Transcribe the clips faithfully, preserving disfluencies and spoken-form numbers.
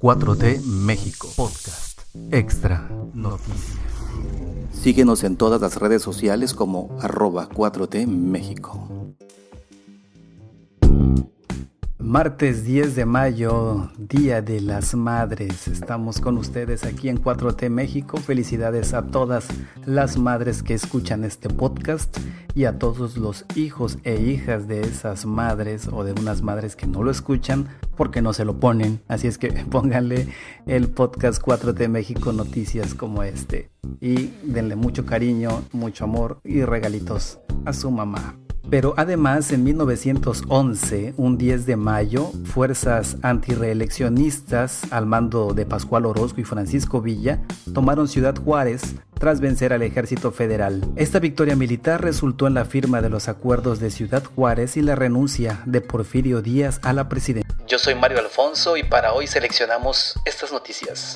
cuatro T México Podcast Extra Noticias. Síguenos en todas las redes sociales como arroba cuatro T México. Martes diez de mayo, Día de las Madres. Estamos con ustedes aquí en cuatro T México. Felicidades a todas las madres que escuchan este podcast y a todos los hijos e hijas de esas madres o de unas madres que no lo escuchan porque no se lo ponen. Así es que pónganle el podcast cuatro T México Noticias como este y denle mucho cariño, mucho amor y regalitos a su mamá. Pero además, en mil novecientos once, un diez de mayo, fuerzas antireeleccionistas al mando de Pascual Orozco y Francisco Villa tomaron Ciudad Juárez tras vencer al ejército federal. Esta victoria militar resultó en la firma de los acuerdos de Ciudad Juárez y la renuncia de Porfirio Díaz a la presidencia. Yo soy Mario Alfonso y para hoy seleccionamos estas noticias.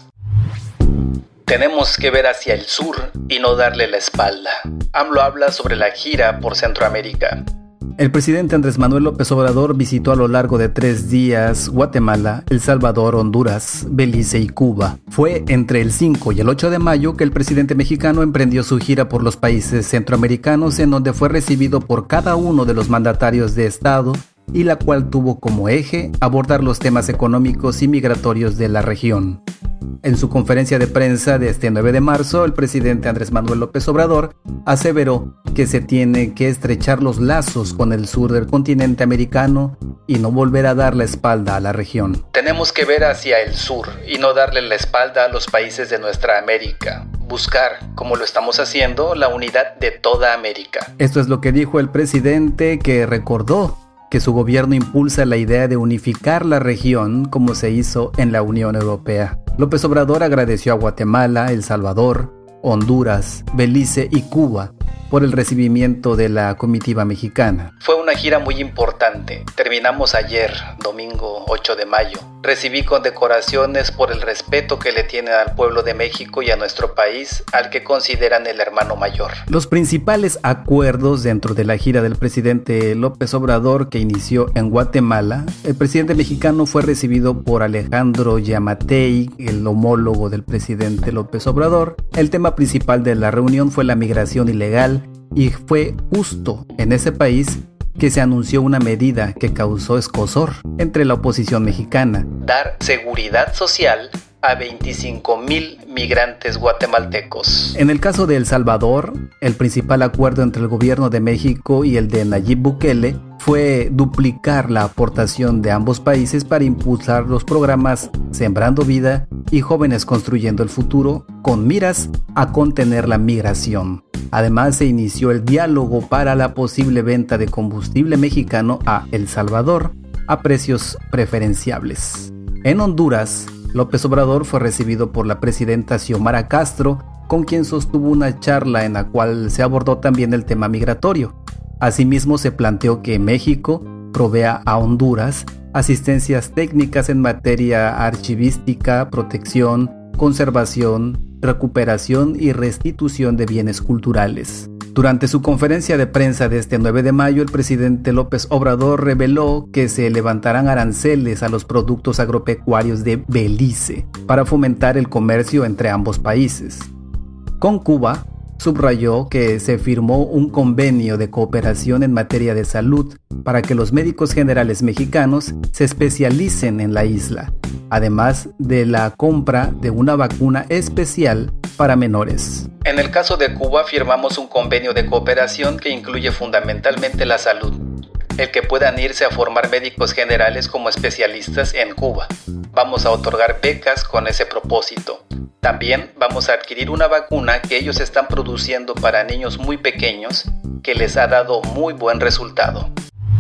Tenemos que ver hacia el sur y no darle la espalda. AMLO habla sobre la gira por Centroamérica. El presidente Andrés Manuel López Obrador visitó a lo largo de tres días Guatemala, El Salvador, Honduras, Belice y Cuba. Fue entre el cinco y el ocho de mayo que el presidente mexicano emprendió su gira por los países centroamericanos, en donde fue recibido por cada uno de los mandatarios de Estado y la cual tuvo como eje abordar los temas económicos y migratorios de la región. En su conferencia de prensa de este nueve de marzo, el presidente Andrés Manuel López Obrador aseveró que se tiene que estrechar los lazos con el sur del continente americano y no volver a dar la espalda a la región. Tenemos que ver hacia el sur y no darle la espalda a los países de nuestra América. Buscar, como lo estamos haciendo, la unidad de toda América. Esto es lo que dijo el presidente, que recordó que su gobierno impulsa la idea de unificar la región como se hizo en la Unión Europea. López Obrador agradeció a Guatemala, El Salvador, Honduras, Belice y Cuba por el recibimiento de la comitiva mexicana. Fue una gira muy importante. Terminamos ayer, domingo ocho de mayo. Recibí condecoraciones por el respeto que le tienen al pueblo de México y a nuestro país, al que consideran el hermano mayor. Los principales acuerdos dentro de la gira del presidente López Obrador, que inició en Guatemala, el presidente mexicano fue recibido por Alejandro Yamatei, el homólogo del presidente López Obrador. El tema principal de la reunión fue la migración ilegal, y fue justo en ese país que se anunció una medida que causó escozor entre la oposición mexicana. Dar seguridad social a veinticinco mil migrantes guatemaltecos. En el caso de El Salvador, el principal acuerdo entre el gobierno de México y el de Nayib Bukele fue duplicar la aportación de ambos países para impulsar los programas Sembrando Vida y Jóvenes Construyendo el Futuro, con miras a contener la migración. Además, se inició el diálogo para la posible venta de combustible mexicano a El Salvador a precios preferenciables. En Honduras, López Obrador fue recibido por la presidenta Xiomara Castro, con quien sostuvo una charla en la cual se abordó también el tema migratorio. Asimismo, se planteó que México provea a Honduras asistencias técnicas en materia archivística, protección, conservación, recuperación y restitución de bienes culturales. Durante su conferencia de prensa de este nueve de mayo, el presidente López Obrador reveló que se levantarán aranceles a los productos agropecuarios de Belice para fomentar el comercio entre ambos países. Con Cuba, subrayó que se firmó un convenio de cooperación en materia de salud para que los médicos generales mexicanos se especialicen en la isla, además de la compra de una vacuna especial para menores. En el caso de Cuba, firmamos un convenio de cooperación que incluye fundamentalmente la salud, el que puedan irse a formar médicos generales como especialistas en Cuba. Vamos a otorgar becas con ese propósito. También vamos a adquirir una vacuna que ellos están produciendo para niños muy pequeños, que les ha dado muy buen resultado.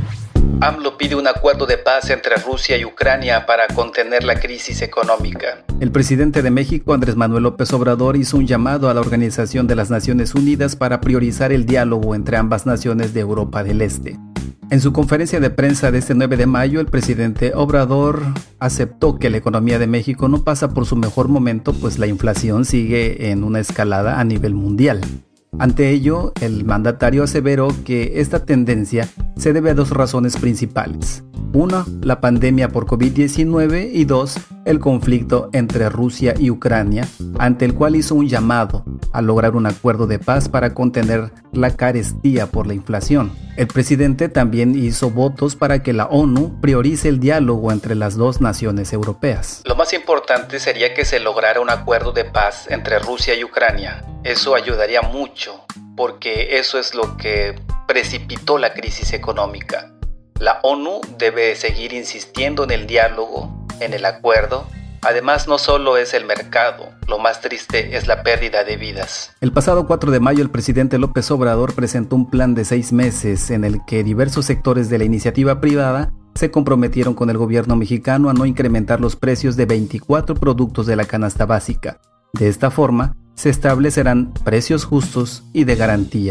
AMLO pide un acuerdo de paz entre Rusia y Ucrania para contener la crisis económica. El presidente de México, Andrés Manuel López Obrador, hizo un llamado a la Organización de las Naciones Unidas para priorizar el diálogo entre ambas naciones de Europa del Este. En su conferencia de prensa de este nueve de mayo, el presidente Obrador aceptó que la economía de México no pasa por su mejor momento, pues la inflación sigue en una escalada a nivel mundial. Ante ello, el mandatario aseveró que esta tendencia se debe a dos razones principales. Una, la pandemia por covid diecinueve y dos, el conflicto entre Rusia y Ucrania, ante el cual hizo un llamado a lograr un acuerdo de paz para contener la carestía por la inflación. El presidente también hizo votos para que la ONU priorice el diálogo entre las dos naciones europeas. Lo más importante sería que se lograra un acuerdo de paz entre Rusia y Ucrania. Eso ayudaría mucho, porque eso es lo que precipitó la crisis económica. La ONU debe seguir insistiendo en el diálogo, en el acuerdo. Además, no solo es el mercado, lo más triste es la pérdida de vidas. El pasado cuatro de mayo, el presidente López Obrador presentó un plan de seis meses en el que diversos sectores de la iniciativa privada se comprometieron con el gobierno mexicano a no incrementar los precios de veinticuatro productos de la canasta básica. De esta forma, se establecerán precios justos y de garantía.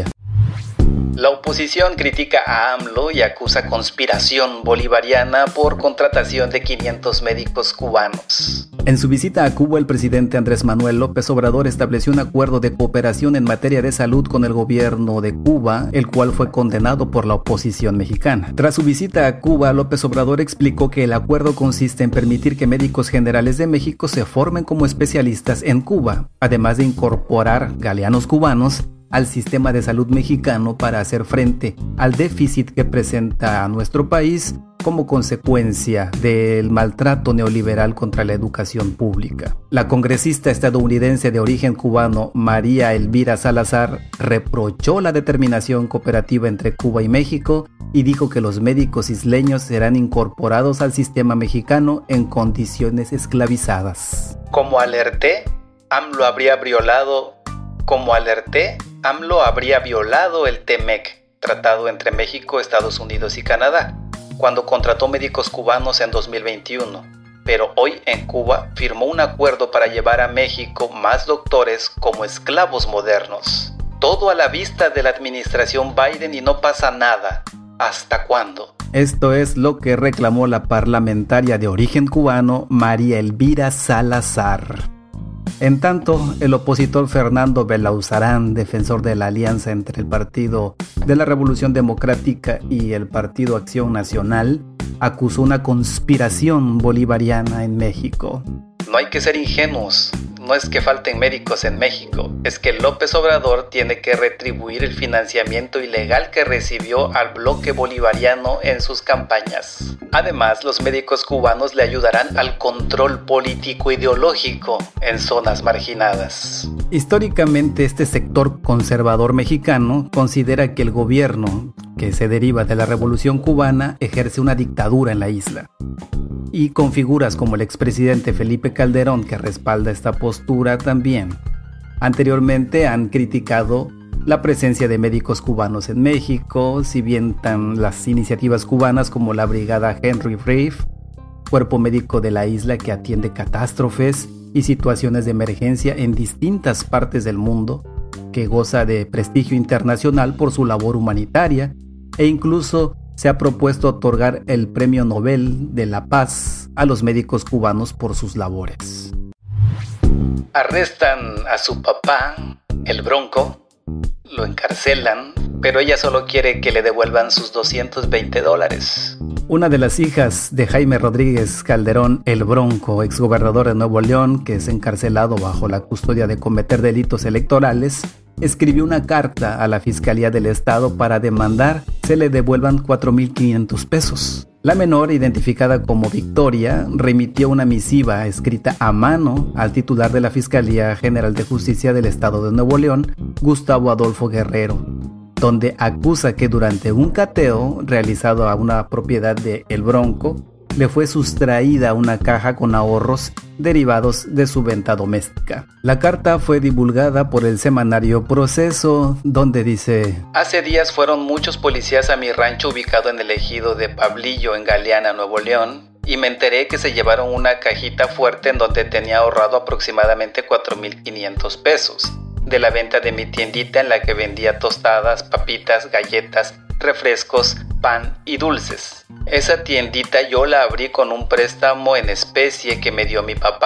La oposición critica a AMLO y acusa conspiración bolivariana por contratación de quinientos médicos cubanos. En su visita a Cuba, el presidente Andrés Manuel López Obrador estableció un acuerdo de cooperación en materia de salud con el gobierno de Cuba, el cual fue condenado por la oposición mexicana. Tras su visita a Cuba, López Obrador explicó que el acuerdo consiste en permitir que médicos generales de México se formen como especialistas en Cuba, además de incorporar galeanos cubanos al sistema de salud mexicano para hacer frente al déficit que presenta a nuestro país como consecuencia del maltrato neoliberal contra la educación pública. La congresista estadounidense de origen cubano María Elvira Salazar reprochó la determinación cooperativa entre Cuba y México y dijo que los médicos isleños serán incorporados al sistema mexicano en condiciones esclavizadas. Como alerté, AMLO habría violado Como alerté, AMLO habría violado el T M E C, tratado entre México, Estados Unidos y Canadá, cuando contrató médicos cubanos en dos mil veintiuno. Pero hoy en Cuba firmó un acuerdo para llevar a México más doctores como esclavos modernos. Todo a la vista de la administración Biden y no pasa nada. ¿Hasta cuándo? Esto es lo que reclamó la parlamentaria de origen cubano María Elvira Salazar. En tanto, el opositor Fernando Belauzarán, defensor de la alianza entre el Partido de la Revolución Democrática y el Partido Acción Nacional, acusó una conspiración bolivariana en México. No hay que ser ingenuos. No es que falten médicos en México, es que López Obrador tiene que retribuir el financiamiento ilegal que recibió al bloque bolivariano en sus campañas. Además, los médicos cubanos le ayudarán al control político ideológico en zonas marginadas. Históricamente, este sector conservador mexicano considera que el gobierno, que se deriva de la Revolución Cubana, ejerce una dictadura en la isla. Y con figuras como el expresidente Felipe Calderón, que respalda esta postura también. Anteriormente han criticado la presencia de médicos cubanos en México, si bien tan las iniciativas cubanas como la Brigada Henry Reef, cuerpo médico de la isla que atiende catástrofes y situaciones de emergencia en distintas partes del mundo, que goza de prestigio internacional por su labor humanitaria e incluso se ha propuesto otorgar el Premio Nobel de la Paz a los médicos cubanos por sus labores. Arrestan a su papá, el Bronco, lo encarcelan, pero ella solo quiere que le devuelvan sus doscientos veinte dólares. Una de las hijas de Jaime Rodríguez Calderón, el Bronco, exgobernador de Nuevo León, que es encarcelado bajo la custodia de cometer delitos electorales, escribió una carta a la Fiscalía del Estado para demandar se le devuelvan cuatro mil quinientos pesos. La menor, identificada como Victoria, remitió una misiva escrita a mano al titular de la Fiscalía General de Justicia del Estado de Nuevo León, Gustavo Adolfo Guerrero, donde acusa que durante un cateo realizado a una propiedad de El Bronco, le fue sustraída una caja con ahorros derivados de su venta doméstica. La carta fue divulgada por el semanario Proceso, donde dice: hace días fueron muchos policías a mi rancho ubicado en el ejido de Pablillo, en Galeana, Nuevo León, y me enteré que se llevaron una cajita fuerte en donde tenía ahorrado aproximadamente cuatro mil quinientos pesos, de la venta de mi tiendita en la que vendía tostadas, papitas, galletas, refrescos, pan y dulces. Esa tiendita yo la abrí con un préstamo en especie que me dio mi papá.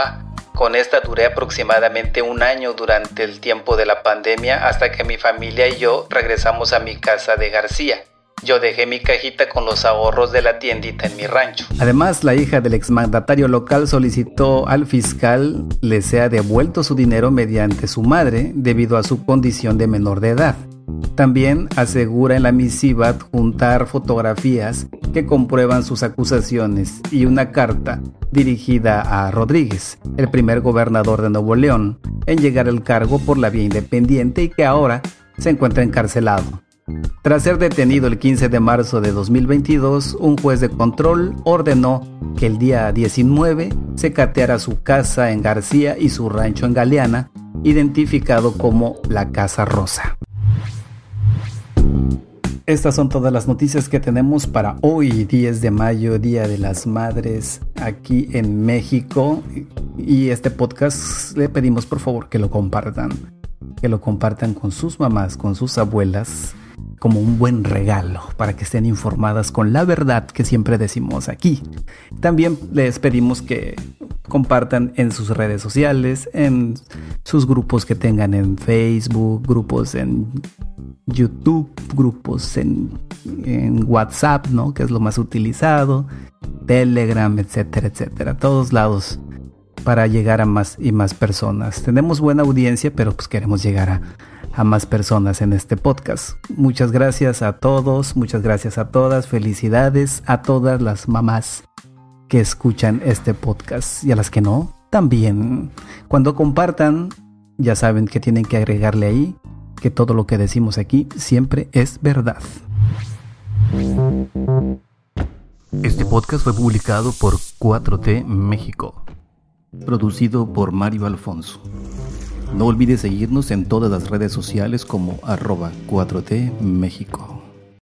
Con esta duré aproximadamente un año durante el tiempo de la pandemia hasta que mi familia y yo regresamos a mi casa de García. Yo dejé mi cajita con los ahorros de la tiendita en mi rancho. Además, la hija del exmandatario local solicitó al fiscal le sea devuelto su dinero mediante su madre debido a su condición de menor de edad. También asegura en la misiva adjuntar fotografías que comprueban sus acusaciones y una carta dirigida a Rodríguez, el primer gobernador de Nuevo León, en llegar al cargo por la vía independiente y que ahora se encuentra encarcelado. Tras ser detenido el quince de marzo de dos mil veintidós, un juez de control ordenó que el día diecinueve se cateara su casa en García y su rancho en Galeana, identificado como la Casa Rosa. Estas son todas las noticias que tenemos para hoy, diez de mayo, Día de las Madres, aquí en México. Y este podcast le pedimos por favor que lo compartan, que lo compartan con sus mamás, con sus abuelas, como un buen regalo para que estén informadas con la verdad que siempre decimos aquí. También les pedimos que compartan en sus redes sociales, en sus grupos que tengan en Facebook, grupos en YouTube, grupos en, en WhatsApp, ¿no? Que es lo más utilizado, Telegram, etcétera, etcétera, todos lados, para llegar a más y más personas. Tenemos buena audiencia, pero pues queremos llegar a, a más personas en este podcast. Muchas gracias a todos, muchas gracias a todas, felicidades a todas las mamás que escuchan este podcast y a las que no, también. Cuando compartan, ya saben que tienen que agregarle ahí que todo lo que decimos aquí siempre es verdad. Este podcast fue publicado por cuatro T México, producido por Mario Alfonso. No olvides seguirnos en todas las redes sociales como arroba cuatro T México.